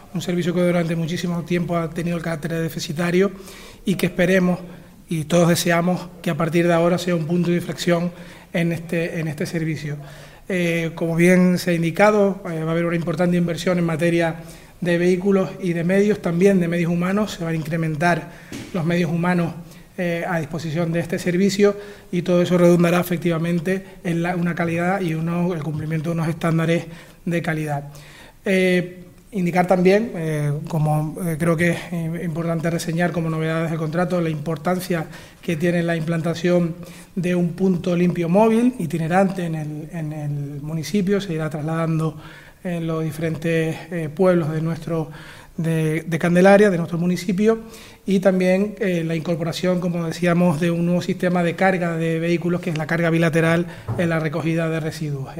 un servicio que durante muchísimo tiempo ha tenido el carácter de deficitario y que esperemos y todos deseamos que a partir de ahora sea un punto de inflexión en este servicio. Como bien se ha indicado, va a haber una importante inversión en materia de vehículos y de medios, también de medios humanos. Se van a incrementar los medios humanos a disposición de este servicio y todo eso redundará efectivamente en una calidad y el cumplimiento de unos estándares de calidad. Indicar también, como creo que es importante reseñar como novedades del contrato, la importancia que tiene la implantación de un punto limpio móvil itinerante en el municipio. Se irá trasladando en los diferentes pueblos de Candelaria, de nuestro municipio, y también la incorporación, como decíamos, de un nuevo sistema de carga de vehículos, que es la carga bilateral en la recogida de residuos.